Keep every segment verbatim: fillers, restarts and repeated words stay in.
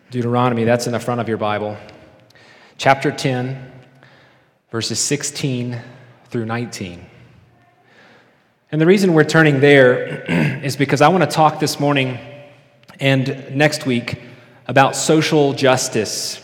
Deuteronomy, that's in the front of your Bible. Chapter ten, verses sixteen through nineteen. And the reason we're turning there is because I want to talk this morning and next week about social justice.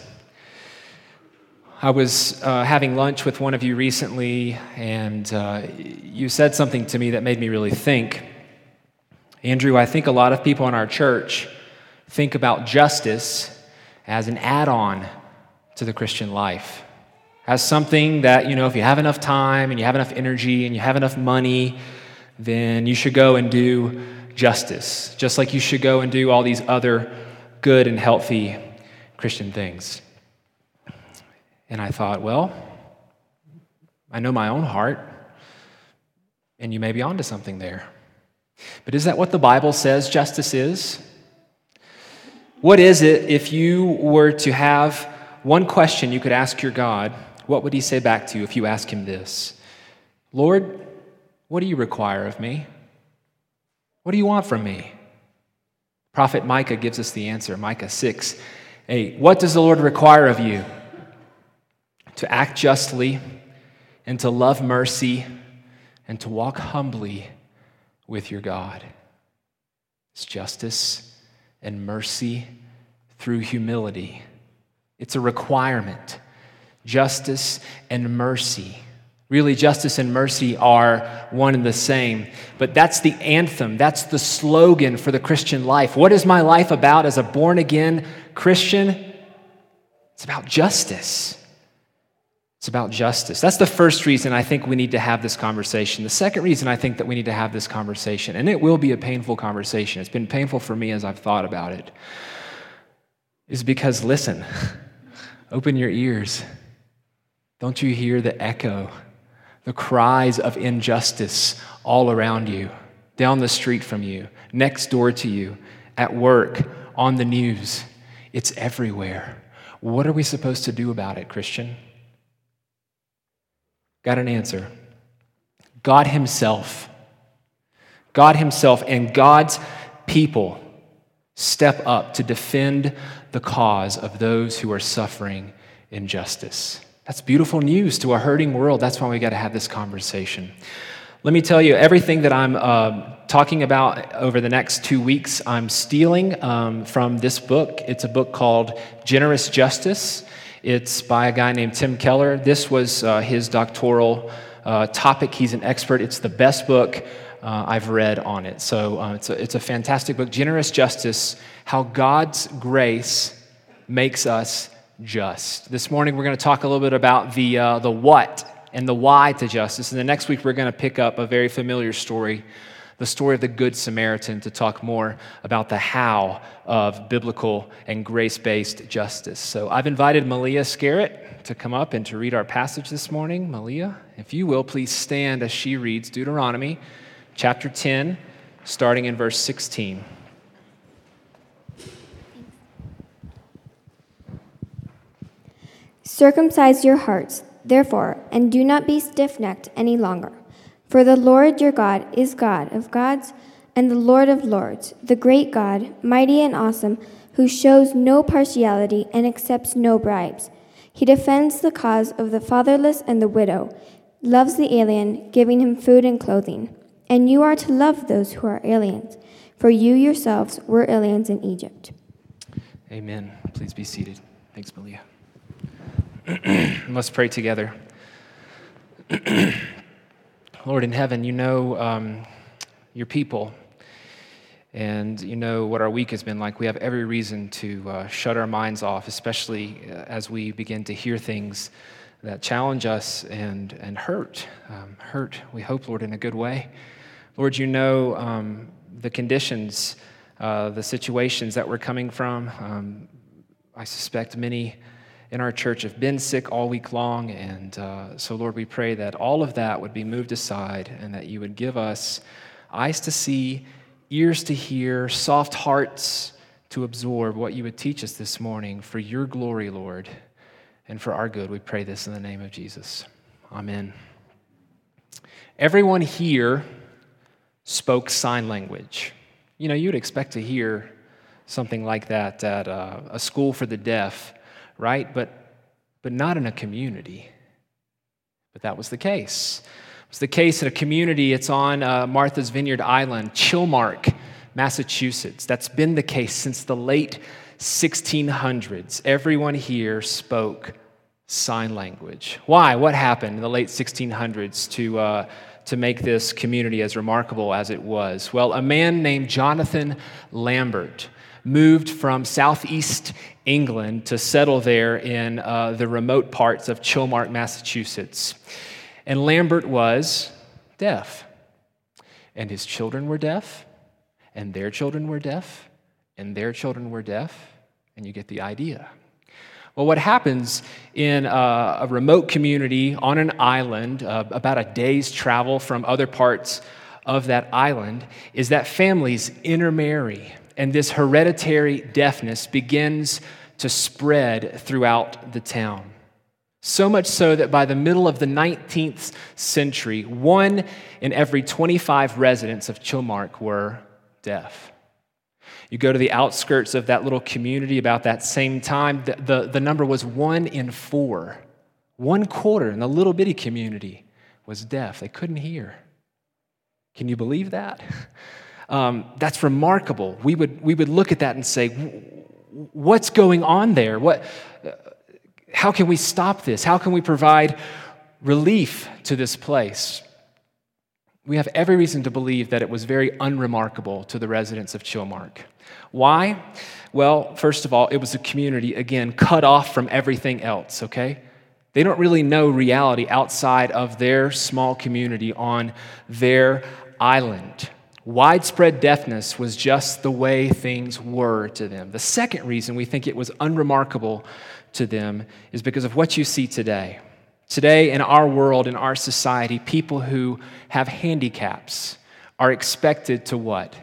I was uh, having lunch with one of you recently, and uh, you said something to me that made me really think. Andrew, I think a lot of people in our church think about justice as an add-on to the Christian life, as something that, you know, if you have enough time and you have enough energy and you have enough money, then you should go and do justice, just like you should go and do all these other good and healthy Christian things. And I thought, well, I know my own heart, and you may be onto something there. But is that what the Bible says justice is? What is it if you were to have one question you could ask your God? What would he say back to you if you ask him this? Lord, what do you require of me? What do you want from me? Prophet Micah gives us the answer, Micah six eight. What does the Lord require of you? To act justly and to love mercy and to walk humbly with your God. It's justice and mercy through humility. It's a requirement. Justice and mercy. Really, justice and mercy are one and the same. But that's the anthem. That's the slogan for the Christian life. What is my life about as a born-again Christian? It's about justice. It's about justice. That's the first reason I think we need to have this conversation. The second reason I think that we need to have this conversation, and it will be a painful conversation, it's been painful for me as I've thought about it, is because, listen, open your ears. Don't you hear the echo, the cries of injustice all around you, down the street from you, next door to you, at work, on the news? It's everywhere. What are we supposed to do about it, Christian? Got an answer. God himself. God himself and God's people step up to defend the cause of those who are suffering injustice. That's beautiful news to a hurting world. That's why we got to have this conversation. Let me tell you, everything that I'm uh, talking about over the next two weeks, I'm stealing um, from this book. It's a book called Generous Justice. It's by a guy named Tim Keller. This was uh, his doctoral uh, topic. He's an expert. It's the best book uh, I've read on it. So uh, it's, a, it's a fantastic book. Generous Justice, How God's Grace Makes Us Just. This morning we're going to talk a little bit about the uh, the what and the why to justice. And the next week we're going to pick up a very familiar story, the story of the Good Samaritan, to talk more about the how of biblical and grace-based justice. So I've invited Malia Scarrett to come up and to read our passage this morning. Malia, if you will, please stand as she reads Deuteronomy chapter ten, starting in verse sixteen. Circumcise your hearts, therefore, and do not be stiff-necked any longer. For the Lord your God is God of gods and the Lord of lords, the great God, mighty and awesome, who shows no partiality and accepts no bribes. He defends the cause of the fatherless and the widow, loves the alien, giving him food and clothing. And you are to love those who are aliens, for you yourselves were aliens in Egypt. Amen. Please be seated. Thanks, Malia. Let's pray together. Lord in heaven, you know um, your people, and you know what our week has been like. We have every reason to uh, shut our minds off, especially as we begin to hear things that challenge us and, and hurt. Um, hurt, we hope, Lord, in a good way. Lord, you know um, the conditions, uh, the situations that we're coming from. Um, I suspect many in our church have been sick all week long, and uh, so, Lord, we pray that all of that would be moved aside and that you would give us eyes to see, ears to hear, soft hearts to absorb what you would teach us this morning for your glory, Lord, and for our good. We pray this in the name of Jesus. Amen. Everyone here spoke sign language. You know, you'd expect to hear something like that at uh, a school for the deaf, right? But, but not in a community. But that was the case. It was the case in a community. It's on uh, Martha's Vineyard Island, Chilmark, Massachusetts. That's been the case since the late sixteen hundreds. Everyone here spoke sign language. Why? What happened in the late sixteen hundreds to uh, to make this community as remarkable as it was? Well, a man named Jonathan Lambert moved from southeast England to settle there in uh, the remote parts of Chilmark, Massachusetts. And Lambert was deaf. And his children were deaf, and their children were deaf, and their children were deaf, and you get the idea. Well, what happens in a, a remote community on an island, uh, about a day's travel from other parts of that island, is that families intermarry, and this hereditary deafness begins to spread throughout the town. So much so that by the middle of the nineteenth century, one in every twenty-five residents of Chilmark were deaf. You go to the outskirts of that little community about that same time, the, the, the number was one in four. One quarter in the little bitty community was deaf. They couldn't hear. Can you believe that? Um, that's remarkable. We would, we would look at that and say, what's going on there? What, how can we stop this? How can we provide relief to this place? We have every reason to believe that it was very unremarkable to the residents of Chilmark. Why? Well, first of all, it was a community, again, cut off from everything else, okay? They don't really know reality outside of their small community on their island. Widespread deafness was just the way things were to them. The second reason we think it was unremarkable to them is because of what you see today. Today, in our world, in our society, people who have handicaps are expected to what?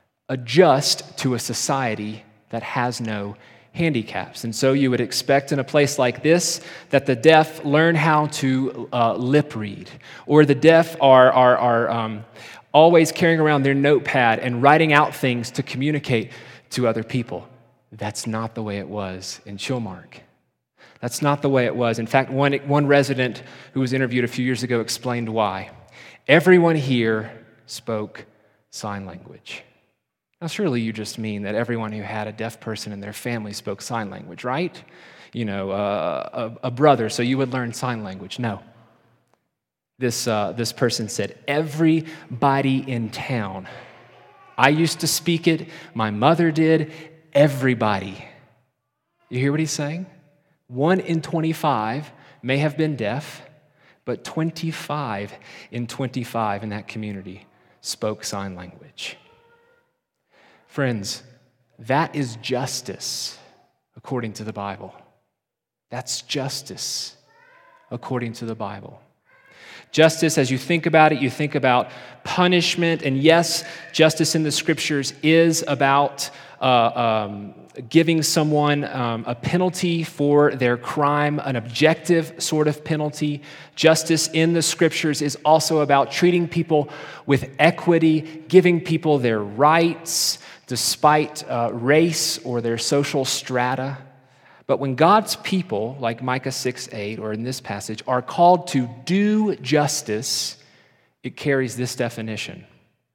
Adjust to a society that has no handicaps. And so you would expect in a place like this that the deaf learn how to uh, lip read, or the deaf are, are, are um, always carrying around their notepad and writing out things to communicate to other people. That's not the way it was in Chilmark. That's not the way it was. In fact, one, one resident who was interviewed a few years ago explained why. Everyone here spoke sign language. Now, surely you just mean that everyone who had a deaf person in their family spoke sign language, right? You know, uh, a, a brother, so you would learn sign language. No. This, uh, this person said, everybody in town. I used to speak it. My mother did. Everybody. You hear what he's saying? One in twenty-five may have been deaf, but twenty-five in twenty-five in that community spoke sign language. Friends, that is justice according to the Bible. That's justice according to the Bible. Justice, as you think about it, you think about punishment. And yes, justice in the Scriptures is about uh, um, giving someone um, a penalty for their crime, an objective sort of penalty. Justice in the Scriptures is also about treating people with equity, giving people their rights despite uh, race or their social strata. But when God's people, like Micah six eight, or in this passage, are called to do justice, it carries this definition: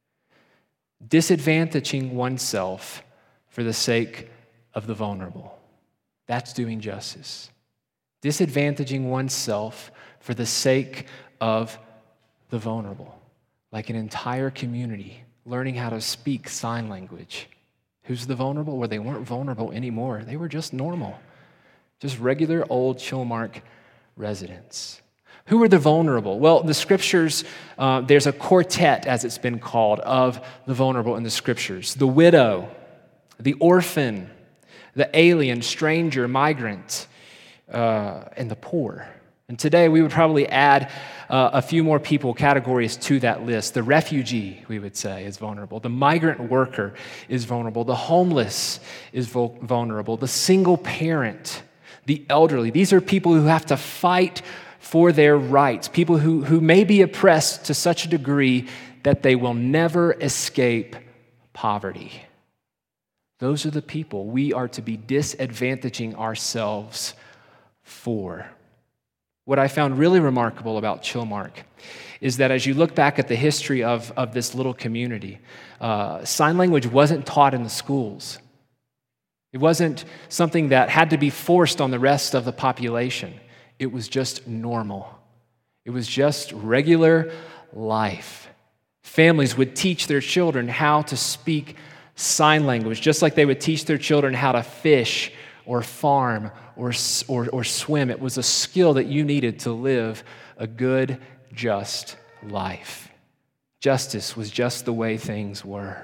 disadvantaging oneself for the sake of the vulnerable. That's doing justice. Disadvantaging oneself for the sake of the vulnerable. Like an entire community learning how to speak sign language. Who's the vulnerable? Well, they weren't vulnerable anymore. They were just normal. Just regular old Chilmark residents. Who are the vulnerable? Well, the Scriptures, uh, there's a quartet, as it's been called, of the vulnerable in the Scriptures. The widow, the orphan, the alien, stranger, migrant, uh, and the poor. And today we would probably add uh, a few more people, categories to that list. The refugee, we would say, is vulnerable. The migrant worker is vulnerable. The homeless is vul- vulnerable. The single parent, the elderly. These are people who have to fight for their rights, people who, who may be oppressed to such a degree that they will never escape poverty. Those are the people we are to be disadvantaging ourselves for. What I found really remarkable about Chilmark is that as you look back at the history of, of this little community, uh, sign language wasn't taught in the schools. It wasn't something that had to be forced on the rest of the population. It was just normal. It was just regular life. Families would teach their children how to speak sign language, just like they would teach their children how to fish or farm or, or, or swim. It was a skill that you needed to live a good, just life. Justice was just the way things were.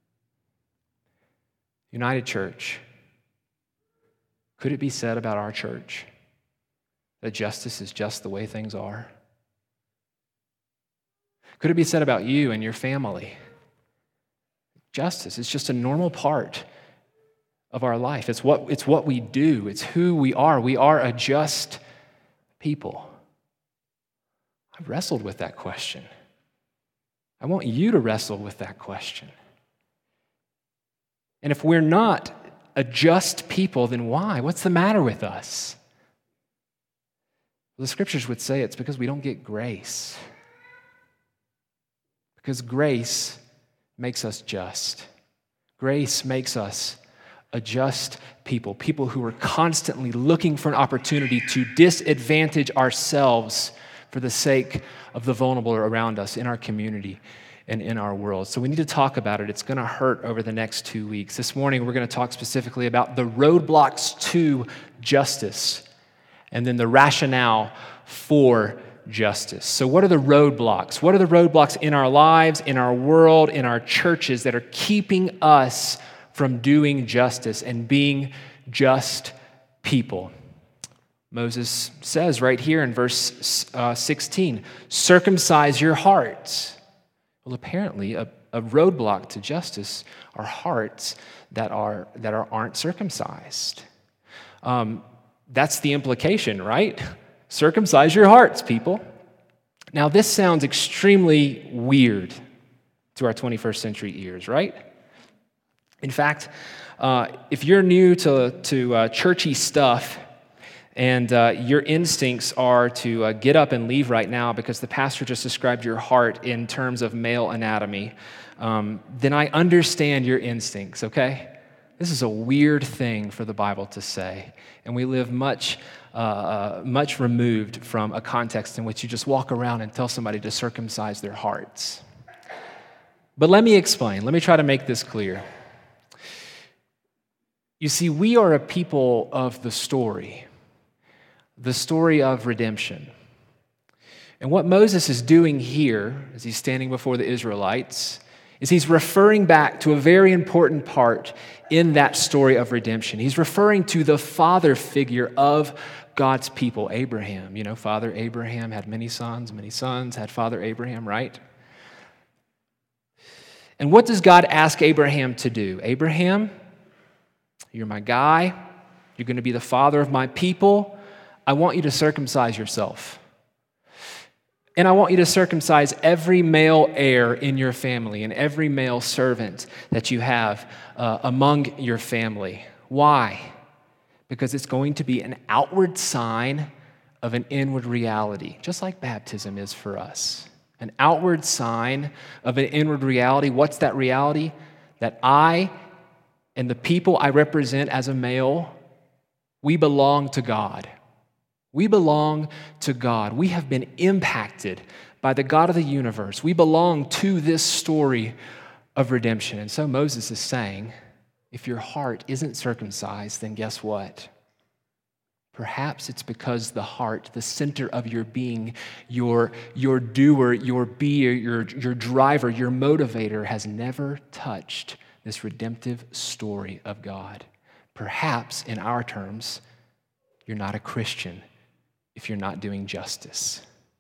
United Church, could it be said about our church that justice is just the way things are? Could it be said about you and your family? Justice is just a normal part of our life. It's what, it's what we do. It's who we are. We are a just people. I've wrestled with that question. I want you to wrestle with that question. And if we're not a just people, then why? What's the matter with us? Well, the scriptures would say it's because we don't get grace. Because grace makes us just. Grace makes us a just people, people who are constantly looking for an opportunity to disadvantage ourselves for the sake of the vulnerable around us in our community and in our world. So we need to talk about it. It's going to hurt over the next two weeks. This morning, we're going to talk specifically about the roadblocks to justice and then the rationale for justice. So what are the roadblocks? What are the roadblocks in our lives, in our world, in our churches that are keeping us from doing justice and being just people? Moses says right here in verse uh, sixteen, circumcise your hearts. Well, apparently a, a roadblock to justice are hearts that are that are aren't circumcised. Um, that's the implication, right? Circumcise your hearts, people. Now, this sounds extremely weird to our twenty-first century ears, right? In fact, uh, if you're new to, to uh, churchy stuff and uh, your instincts are to uh, get up and leave right now because the pastor just described your heart in terms of male anatomy, um, then I understand your instincts, okay? This is a weird thing for the Bible to say, and we live much Uh, much removed from a context in which you just walk around and tell somebody to circumcise their hearts. But let me explain. Let me try to make this clear. You see, we are a people of the story, the story of redemption. And what Moses is doing here, as he's standing before the Israelites, is he's referring back to a very important part in that story of redemption. He's referring to the father figure of God's people, Abraham. You know, Father Abraham had many sons, many sons had Father Abraham, right? And what does God ask Abraham to do? Abraham, you're my guy. You're going to be the father of my people. I want you to circumcise yourself. And I want you to circumcise every male heir in your family and every male servant that you have uh, among your family. Why? Because it's going to be an outward sign of an inward reality, just like baptism is for us. An outward sign of an inward reality. What's that reality? That I and the people I represent as a male, we belong to God. We belong to God. We have been impacted by the God of the universe. We belong to this story of redemption. And so Moses is saying, if your heart isn't circumcised, then guess what? Perhaps it's because the heart, the center of your being, your, your doer, your beer, your, your driver, your motivator has never touched this redemptive story of God. Perhaps, in our terms, you're not a Christian if you're not doing justice.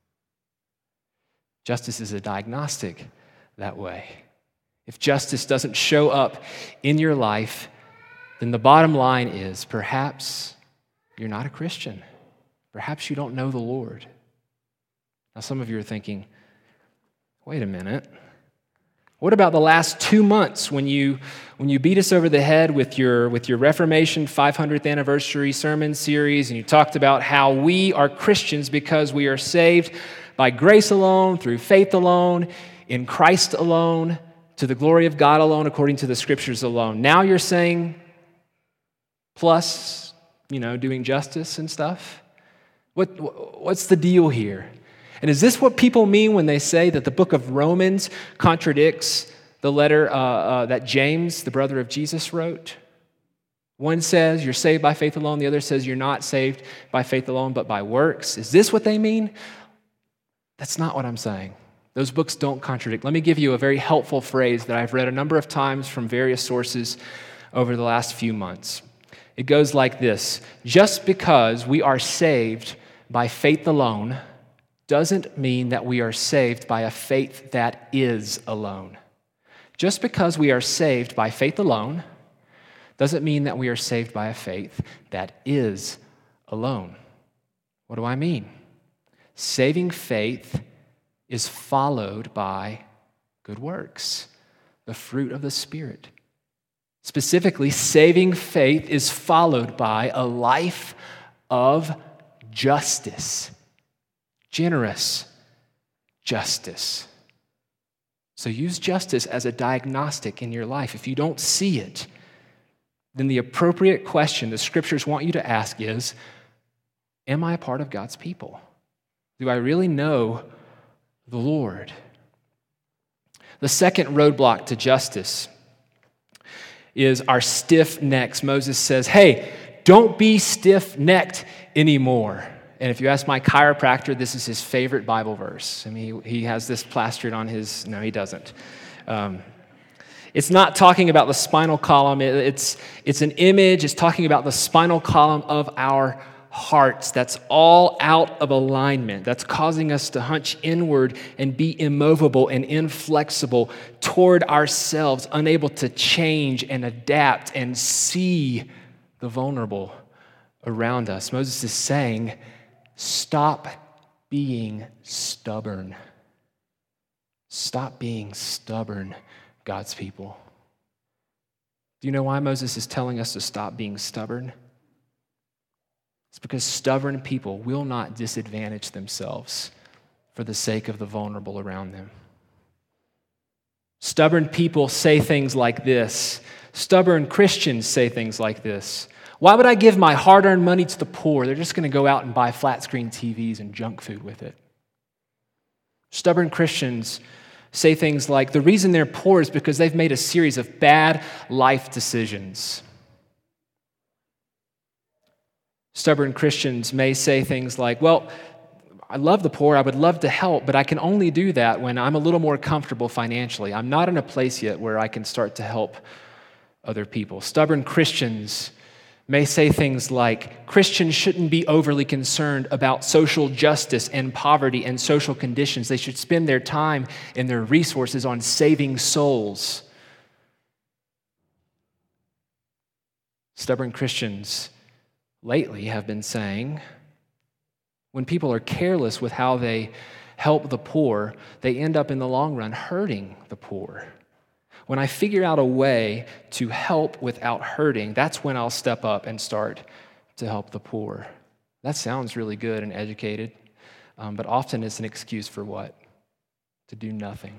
Justice is a diagnostic that way. If justice doesn't show up in your life, then the bottom line is perhaps you're not a Christian. Perhaps you don't know the Lord. Now, some of you are thinking, wait a minute. What about the last two months when you when you beat us over the head with your with your Reformation five hundredth anniversary sermon series, and you talked about how we are Christians because we are saved by grace alone, through faith alone, in Christ alone, to the glory of God alone, according to the Scriptures alone. Now you're saying, plus, you know, doing justice and stuff? What what's the deal here? And is this what people mean when they say that the book of Romans contradicts the letter uh, uh, that James, the brother of Jesus, wrote? One says you're saved by faith alone. The other says you're not saved by faith alone, but by works. Is this what they mean? That's not what I'm saying. Those books don't contradict. Let me give you a very helpful phrase that I've read a number of times from various sources over the last few months. It goes like this: just because we are saved by faith alone doesn't mean that we are saved by a faith that is alone. Just because we are saved by faith alone doesn't mean that we are saved by a faith that is alone. What do I mean? Saving faith is followed by good works, the fruit of the Spirit. Specifically, saving faith is followed by a life of justice. Generous justice. So use justice as a diagnostic in your life. If you don't see it, then the appropriate question the Scriptures want you to ask is, am I a part of God's people? Do I really know the Lord? The second roadblock to justice is our stiff necks. Moses says, hey, don't be stiff-necked anymore. And if you ask my chiropractor, this is his favorite Bible verse. I mean, he, he has this plastered on his, no, he doesn't. Um, it's not talking about the spinal column. It, it's, it's an image. It's talking about the spinal column of our hearts. That's all out of alignment. That's causing us to hunch inward and be immovable and inflexible toward ourselves, unable to change and adapt and see the vulnerable around us. Moses is saying, stop being stubborn. Stop being stubborn, God's people. Do you know why Moses is telling us to stop being stubborn? It's because stubborn people will not disadvantage themselves for the sake of the vulnerable around them. Stubborn people say things like this. Stubborn Christians say things like this. Why would I give my hard-earned money to the poor? They're just going to go out and buy flat-screen T Vs and junk food with it. Stubborn Christians say things like, the reason they're poor is because they've made a series of bad life decisions. Stubborn Christians may say things like, well, I love the poor, I would love to help, but I can only do that when I'm a little more comfortable financially. I'm not in a place yet where I can start to help other people. Stubborn Christians may say things like, Christians shouldn't be overly concerned about social justice and poverty and social conditions. They should spend their time and their resources on saving souls. Stubborn Christians lately have been saying, when people are careless with how they help the poor, they end up in the long run hurting the poor. When I figure out a way to help without hurting, that's when I'll step up and start to help the poor. That sounds really good and educated, um, but often it's an excuse for what? To do nothing.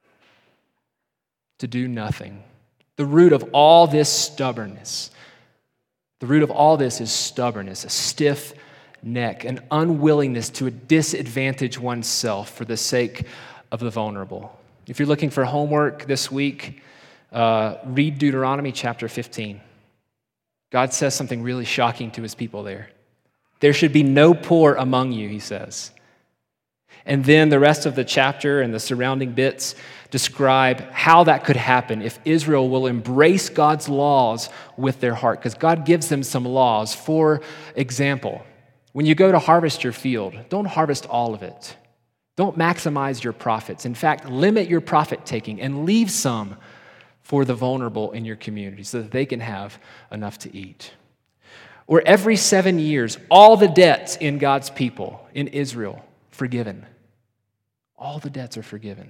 To do nothing. The root of all this stubbornness, the root of all this is stubbornness, a stiff neck, an unwillingness to disadvantage oneself for the sake of the vulnerable. If you're looking for homework this week, uh, read Deuteronomy chapter fifteen. God says something really shocking to his people there. There should be no poor among you, he says. And then the rest of the chapter and the surrounding bits describe how that could happen if Israel will embrace God's laws with their heart, because God gives them some laws. For example, when you go to harvest your field, don't harvest all of it. Don't maximize your profits. In fact, limit your profit taking and leave some for the vulnerable in your community so that they can have enough to eat. Or every seven years, all the debts in God's people, in Israel, forgiven. All the debts are forgiven.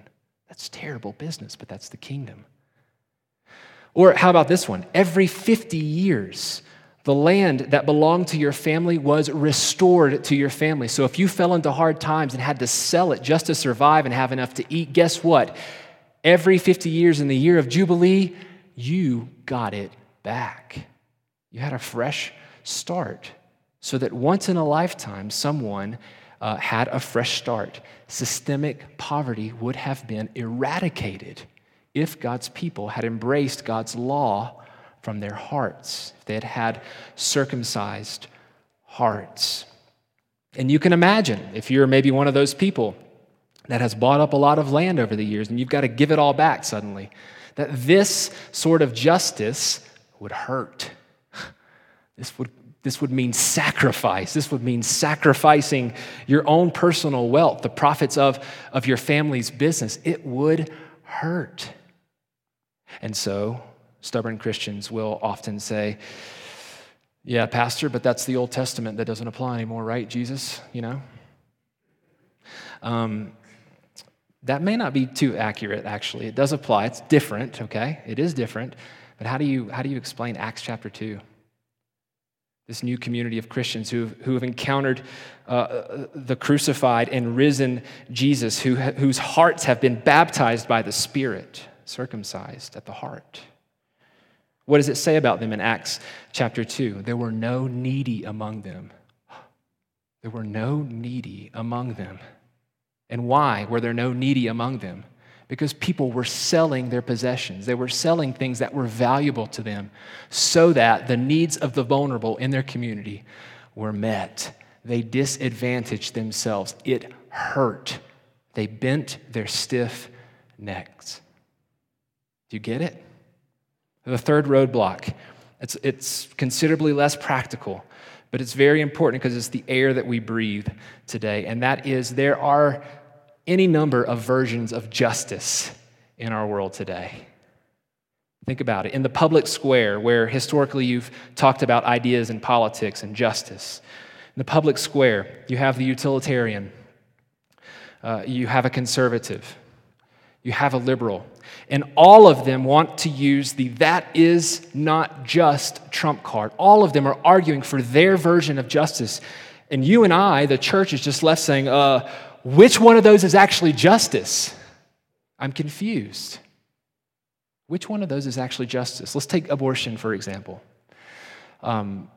That's terrible business, but that's the kingdom. Or how about this one? Every fifty years, the land that belonged to your family was restored to your family. So if you fell into hard times and had to sell it just to survive and have enough to eat, guess what? Every fifty years in the year of Jubilee, you got it back. You had a fresh start so that once in a lifetime, someone uh, had a fresh start. Systemic poverty would have been eradicated if God's people had embraced God's law from their hearts, if they had had circumcised hearts. And you can imagine, if you're maybe one of those people that has bought up a lot of land over the years and you've got to give it all back suddenly, that this sort of justice would hurt. This would, this would mean sacrifice. This would mean sacrificing your own personal wealth, the profits of, of your family's business. It would hurt. And so, stubborn Christians will often say, yeah, Pastor, but that's the Old Testament that doesn't apply anymore, right, Jesus? You know? Um, that may not be too accurate, actually. It does apply. It's different, okay? It is different. But how do you, how do you explain Acts chapter two? This new community of Christians who, who have encountered uh, the crucified and risen Jesus, who, whose hearts have been baptized by the Spirit, circumcised at the heart. What does it say about them in Acts chapter two? There were no needy among them. There were no needy among them. And why were there no needy among them? Because people were selling their possessions. They were selling things that were valuable to them so that the needs of the vulnerable in their community were met. They disadvantaged themselves. It hurt. They bent their stiff necks. Do you get it? The third roadblock, it's, it's considerably less practical, but it's very important because it's the air that we breathe today, and that is there are any number of versions of justice in our world today. Think about it. In the public square, where historically you've talked about ideas in politics and justice, in the public square, you have the utilitarian, uh, you have a conservative, you have a liberal, and all of them want to use the "that is not just" trump card. All of them are arguing for their version of justice. And you and I, the church, is just left saying, uh, which one of those is actually justice? I'm confused. Which one of those is actually justice? Let's take abortion, for example. Um,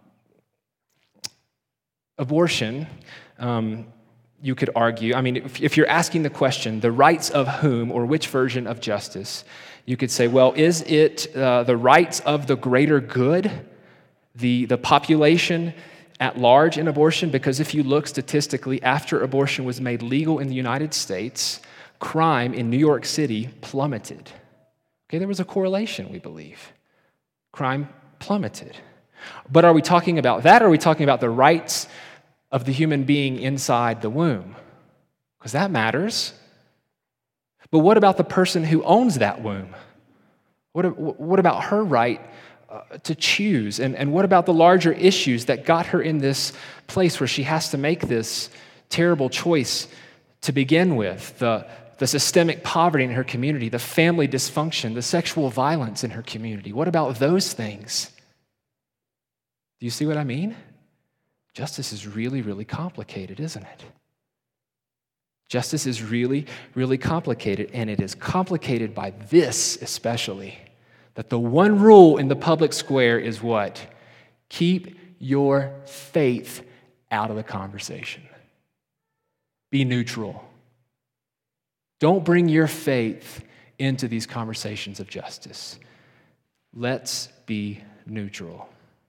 abortion, um, you could argue, I mean, if, if you're asking the question, the rights of whom or which version of justice, you could say, well, is it uh, the rights of the greater good, the, the population at large in abortion? Because if you look statistically, after abortion was made legal in the United States, crime in New York City plummeted. Okay, there was a correlation, we believe. Crime plummeted. But are we talking about that, or are we talking about the rights of the human being inside the womb? Because that matters. But what about the person who owns that womb? What, what about her right uh, to choose? And, and what about the larger issues that got her in this place where she has to make this terrible choice to begin with? The, the systemic poverty in her community, the family dysfunction, the sexual violence in her community. What about those things? Do you see what I mean? Justice is really, really complicated, isn't it? Justice is really, really complicated, and it is complicated by this especially, that the one rule in the public square is what? Keep your faith out of the conversation. Be neutral. Don't bring your faith into these conversations of justice. Let's be neutral.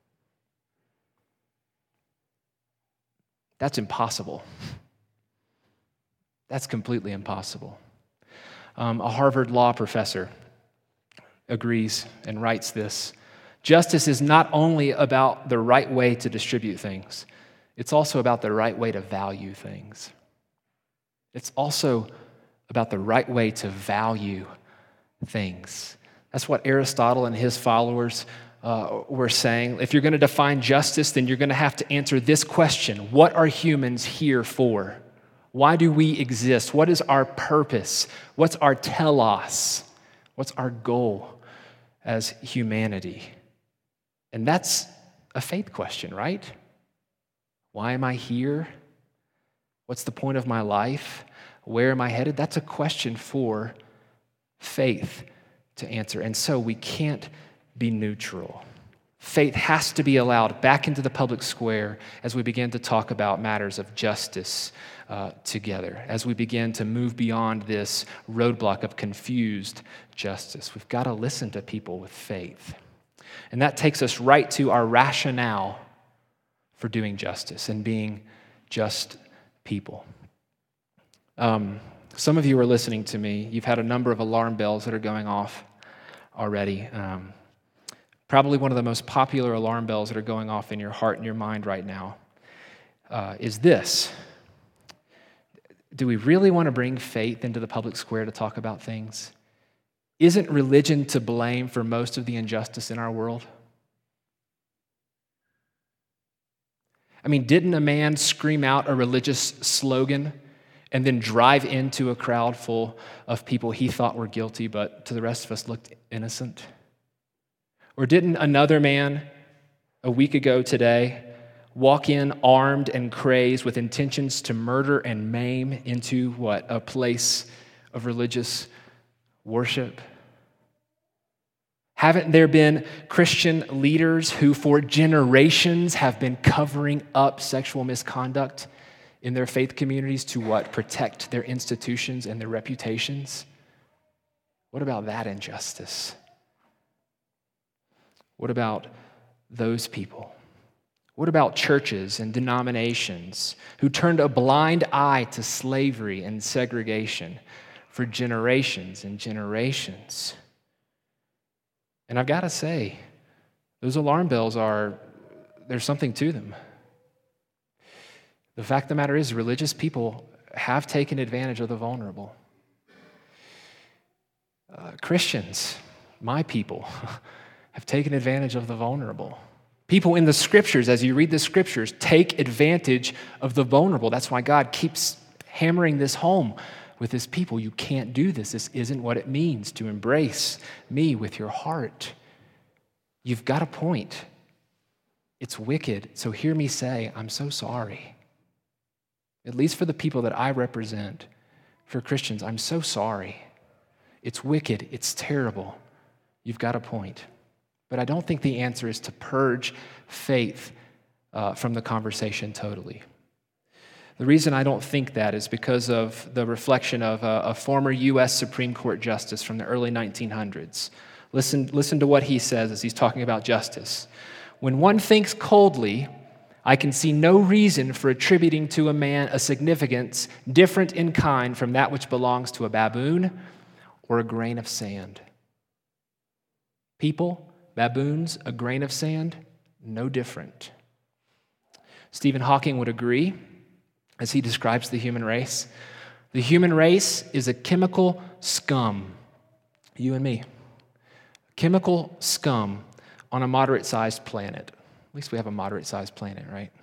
That's impossible. That's completely impossible. Um, a Harvard law professor agrees and writes this: justice is not only about the right way to distribute things, it's also about the right way to value things. It's also about the right way to value things. That's what Aristotle and his followers Uh, we're saying. If you're going to define justice, then you're going to have to answer this question: what are humans here for? Why do we exist? What is our purpose? What's our telos? What's our goal as humanity? And that's a faith question, right? Why am I here? What's the point of my life? Where am I headed? That's a question for faith to answer. And so we can't be neutral. Faith has to be allowed back into the public square as we begin to talk about matters of justice uh, together, as we begin to move beyond this roadblock of confused justice. We've got to listen to people with faith. And that takes us right to our rationale for doing justice and being just people. Um, some of you are listening to me. You've had a number of alarm bells that are going off already. Um, Probably one of the most popular alarm bells that are going off in your heart and your mind right now uh, is this. Do we really want to bring faith into the public square to talk about things? Isn't religion to blame for most of the injustice in our world? I mean, didn't a man scream out a religious slogan and then drive into a crowd full of people he thought were guilty, but to the rest of us looked innocent? Or didn't another man a week ago today walk in armed and crazed with intentions to murder and maim into what? A place of religious worship? Haven't there been Christian leaders who for generations have been covering up sexual misconduct in their faith communities to what? Protect their institutions and their reputations? What about that injustice? What about those people? What about churches and denominations who turned a blind eye to slavery and segregation for generations and generations? And I've got to say, those alarm bells are, there's something to them. The fact of the matter is, religious people have taken advantage of the vulnerable. Uh, Christians, my people, have taken advantage of the vulnerable. People in the scriptures, as you read the scriptures, take advantage of the vulnerable. That's why God keeps hammering this home with his people. You can't do this. This isn't what it means to embrace me with your heart. You've got a point. It's wicked. So hear me say, I'm so sorry. At least for the people that I represent, for Christians, I'm so sorry. It's wicked. It's terrible. You've got a point. But I don't think the answer is to purge faith uh, from the conversation totally. The reason I don't think that is because of the reflection of a, a former U S Supreme Court justice from the early nineteen hundreds. Listen, listen to what he says as he's talking about justice. When one thinks coldly, I can see no reason for attributing to a man a significance different in kind from that which belongs to a baboon or a grain of sand. People, baboons, a grain of sand, no different. Stephen Hawking would agree as he describes the human race. The human race is a chemical scum, you and me. Chemical scum on a moderate-sized planet. At least we have a moderate-sized planet, right?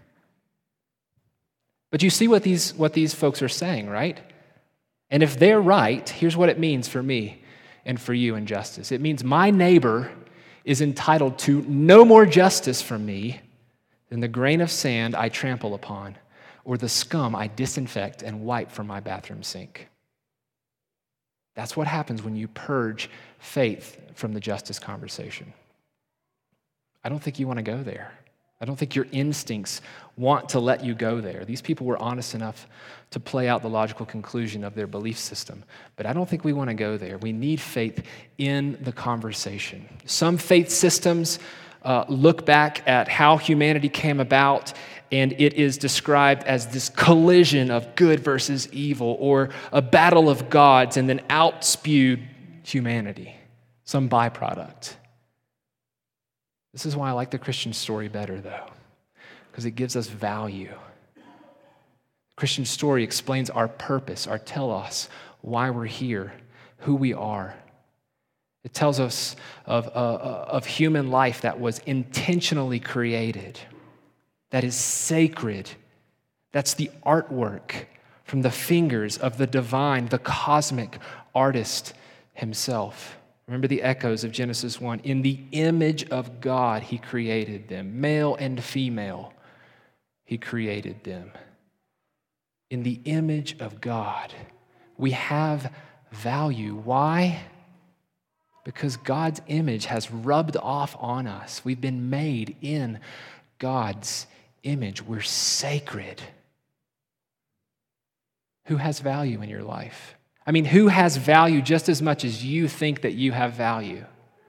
But you see what these, what these folks are saying, right? And if they're right, here's what it means for me and for you in justice. It means my neighbor is entitled to no more justice from me than the grain of sand I trample upon or the scum I disinfect and wipe from my bathroom sink. That's what happens when you purge faith from the justice conversation. I don't think you want to go there. I don't think your instincts want to let you go there. These people were honest enough to play out the logical conclusion of their belief system, but I don't think we want to go there. We need faith in the conversation. Some faith systems uh, look back at how humanity came about, and it is described as this collision of good versus evil, or a battle of gods, and then out spewed humanity, some byproduct. This is why I like the Christian story better, though, because it gives us value. The Christian story explains our purpose, our telos, why we're here, who we are. It tells us of, uh, of human life that was intentionally created, that is sacred, that's the artwork from the fingers of the divine, the cosmic artist himself. Remember the echoes of Genesis one. In the image of God, he created them. Male and female, he created them. In the image of God, we have value. Why? Because God's image has rubbed off on us. We've been made in God's image. We're sacred. Who has value in your life? I mean, who has value just as much as you think that you have value?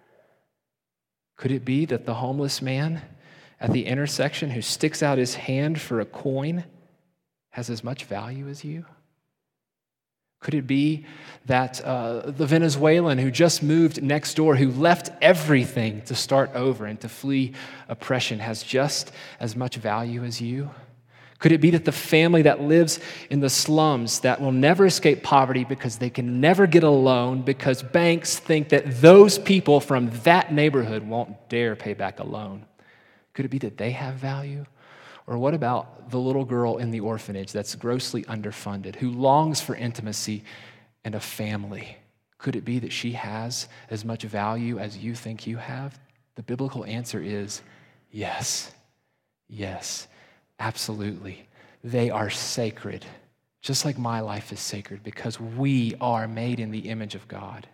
Could it be that the homeless man at the intersection who sticks out his hand for a coin has as much value as you? Could it be that uh, the Venezuelan who just moved next door, who left everything to start over and to flee oppression, has just as much value as you? Could it be that the family that lives in the slums that will never escape poverty because they can never get a loan because banks think that those people from that neighborhood won't dare pay back a loan? Could it be that they have value? Or what about the little girl in the orphanage that's grossly underfunded, who longs for intimacy and a family? Could it be that she has as much value as you think you have? The biblical answer is yes, yes. Absolutely. They are sacred, just like my life is sacred, because we are made in the image of God.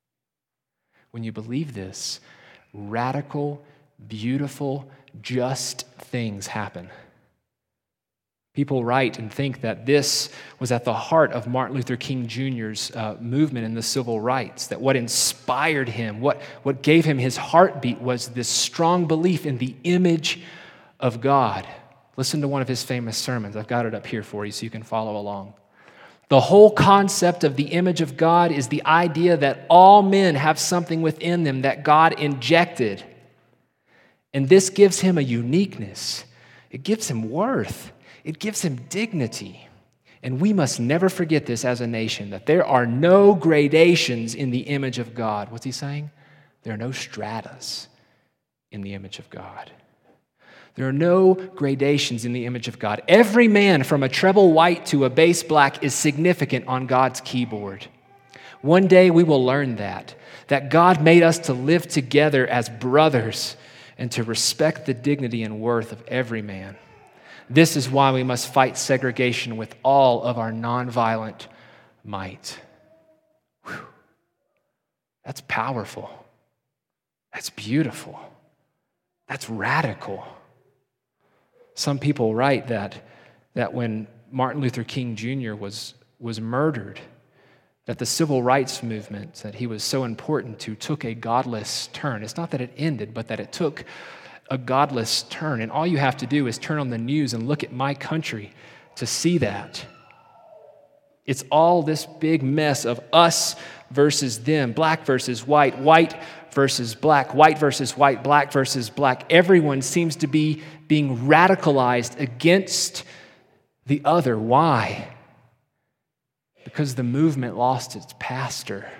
When you believe this, radical, beautiful, just things happen. People write and think that this was at the heart of Martin Luther King Junior's uh, movement in the civil rights, that what inspired him, what, what gave him his heartbeat was this strong belief in the image of God. Listen to one of his famous sermons. I've got it up here for you so you can follow along. The whole concept of the image of God is the idea that all men have something within them that God injected. And this gives him a uniqueness. It gives him worth. It gives him dignity. And we must never forget this as a nation, that there are no gradations in the image of God. What's he saying? There are no stratas in the image of God. There are no gradations in the image of God. Every man from a treble white to a bass black is significant on God's keyboard. One day we will learn that, that God made us to live together as brothers and to respect the dignity and worth of every man. This is why we must fight segregation with all of our nonviolent might. Whew. That's powerful. That's beautiful. That's radical. Some people write that, that when Martin Luther King Junior was, was murdered, that the civil rights movement that he was so important to took a godless turn. It's not that it ended, but that it took a godless turn. And all you have to do is turn on the news and look at my country to see that. It's all this big mess of us versus them, black versus white, white versus black, white versus white, black versus black. Everyone seems to be being radicalized against the other. Why? Because the movement lost its pastor.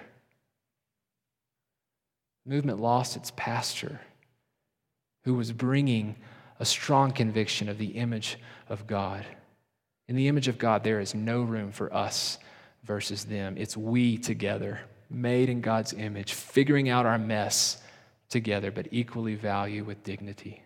The movement lost its pastor who was bringing a strong conviction of the image of God. In the image of God, there is no room for us versus them. It's we together, made in God's image, figuring out our mess together, but equally value with dignity.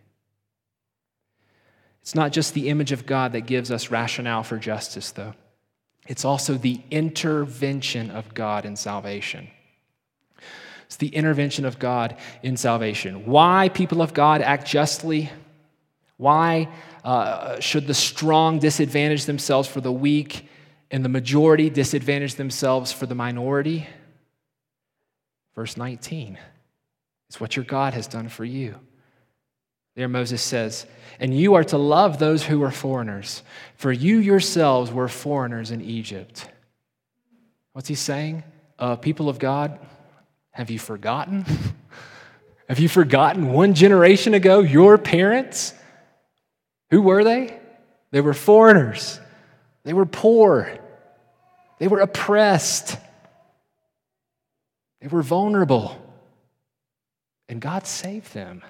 It's not just the image of God that gives us rationale for justice, though. It's also the intervention of God in salvation. It's the intervention of God in salvation. Why, people of God, act justly? Why uh, should the strong disadvantage themselves for the weak and the majority disadvantage themselves for the minority? Verse nineteen. It's what your God has done for you. There Moses says, and you are to love those who are foreigners, for you yourselves were foreigners in Egypt. What's he saying? Uh, people of God, have you forgotten? Have you forgotten one generation ago, your parents? Who were they? They were foreigners. They were poor. They were oppressed. They were vulnerable. And God saved them.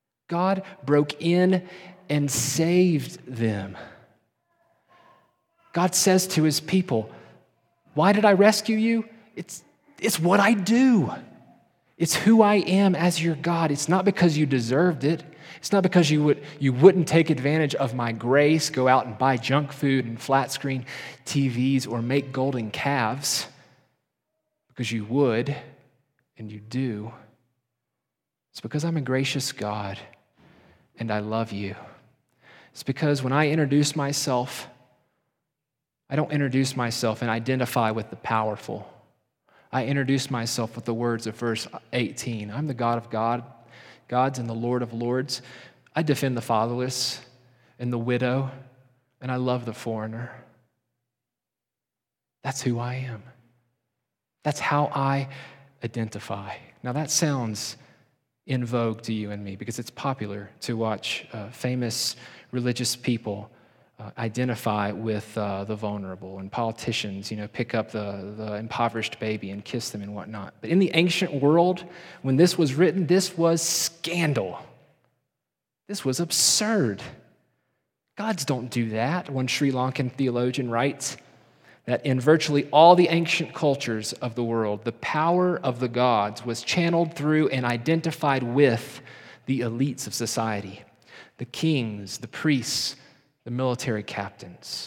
God broke in and saved them. God says to his people, why did I rescue you? It's, it's what I do. It's who I am as your God. It's not because you deserved it. It's not because you, would, you wouldn't take advantage of my grace, go out and buy junk food and flat screen T Vs or make golden calves, because you would and you do. It's because I'm a gracious God and I love you. It's because when I introduce myself, I don't introduce myself and identify with the powerful. I introduce myself with the words of verse eighteen. I'm the God of God, gods and the Lord of lords. I defend the fatherless and the widow, and I love the foreigner. That's who I am. That's how I identify. Now that sounds in vogue to you and me because it's popular to watch uh, famous religious people uh, identify with uh, the vulnerable, and politicians, you know, pick up the, the impoverished baby and kiss them and whatnot. But in the ancient world, when this was written, this was scandal. This was absurd. Gods don't do that. One Sri Lankan theologian writes that in virtually all the ancient cultures of the world, the power of the gods was channeled through and identified with the elites of society, the kings, the priests, the military captains.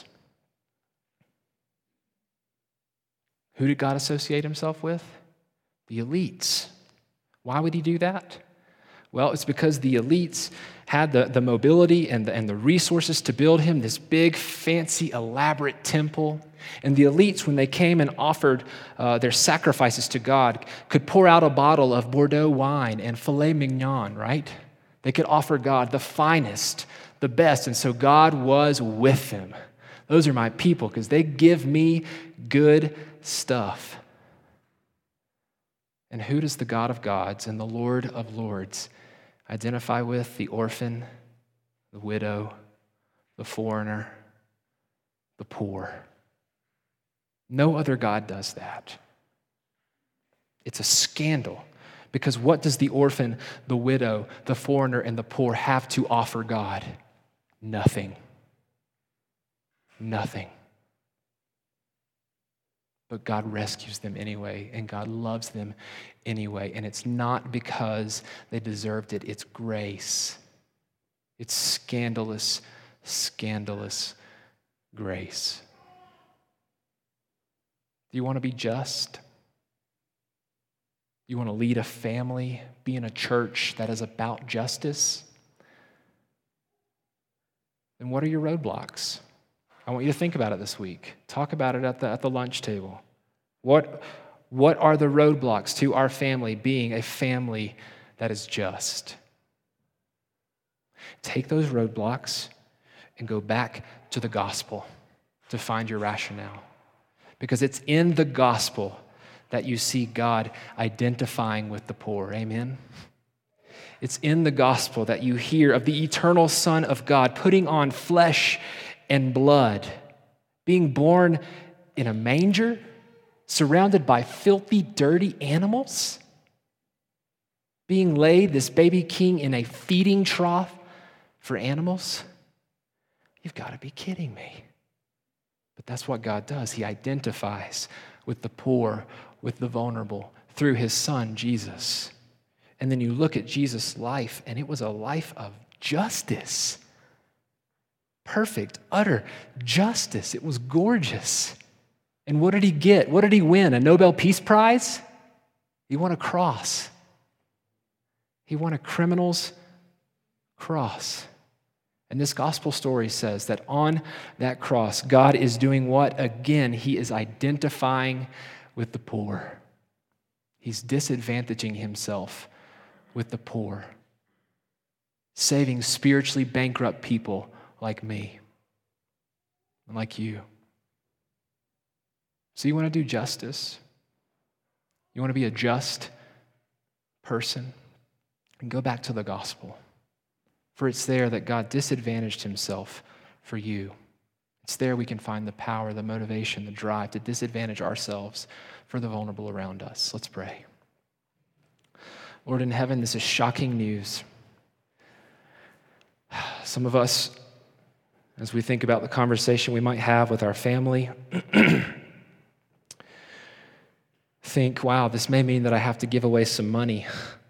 Who did God associate himself with? The elites. Why would he do that? Well, it's because the elites had the, the mobility and the, and the resources to build him this big, fancy, elaborate temple. And the elites, when they came and offered uh, their sacrifices to God, could pour out a bottle of Bordeaux wine and filet mignon, right? They could offer God the finest, the best. And so God was with them. Those are my people because they give me good stuff. And who does the God of gods and the Lord of lords identify with? The orphan, the widow, the foreigner, the poor. No other God does that. It's a scandal because what does the orphan, the widow, the foreigner, and the poor have to offer God? Nothing. Nothing. But God rescues them anyway, and God loves them anyway. And it's not because they deserved it. It's grace. It's scandalous, scandalous grace. Do you want to be just? You want to lead a family, be in a church that is about justice? Then what are your roadblocks? I want you to think about it this week. Talk about it at the, at the lunch table. What, what are the roadblocks to our family being a family that is just? Take those roadblocks and go back to the gospel to find your rationale. Because it's in the gospel that you see God identifying with the poor. Amen? It's in the gospel that you hear of the eternal Son of God putting on flesh and blood, being born in a manger, surrounded by filthy, dirty animals, being laid, this baby king, in a feeding trough for animals. You've got to be kidding me. But that's what God does. He identifies with the poor, with the vulnerable, through his Son, Jesus. And then you look at Jesus' life, and it was a life of justice. Perfect, utter justice. It was gorgeous. And what did he get? What did he win? A Nobel Peace Prize? He won a cross. He won a criminal's cross. And this gospel story says that on that cross, God is doing what? Again, he is identifying with the poor. He's disadvantaging himself with the poor, saving spiritually bankrupt people like me and like you. So you want to do justice? You want to be a just person? And go back to the gospel. For it's there that God disadvantaged himself for you. It's there we can find the power, the motivation, the drive to disadvantage ourselves for the vulnerable around us. Let's pray. Lord in heaven, this is shocking news. Some of us as we think about the conversation we might have with our family, think, wow, this may mean that I have to give away some money.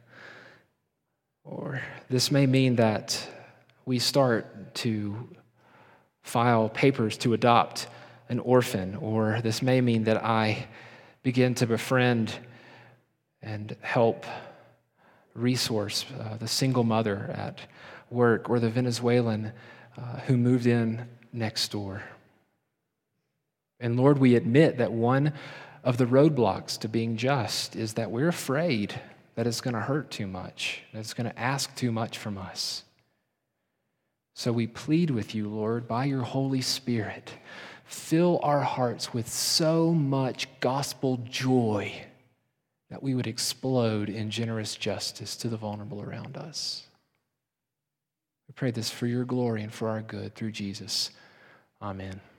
Or this may mean that we start to file papers to adopt an orphan. Or this may mean that I begin to befriend and help resource uh, the single mother at work or the Venezuelan uh, who moved in next door. And Lord, we admit that one of the roadblocks to being just is that we're afraid that it's going to hurt too much, that it's going to ask too much from us. So we plead with you, Lord, by your Holy Spirit, fill our hearts with so much gospel joy that we would explode in generous justice to the vulnerable around us. We pray this for your glory and for our good through Jesus. Amen.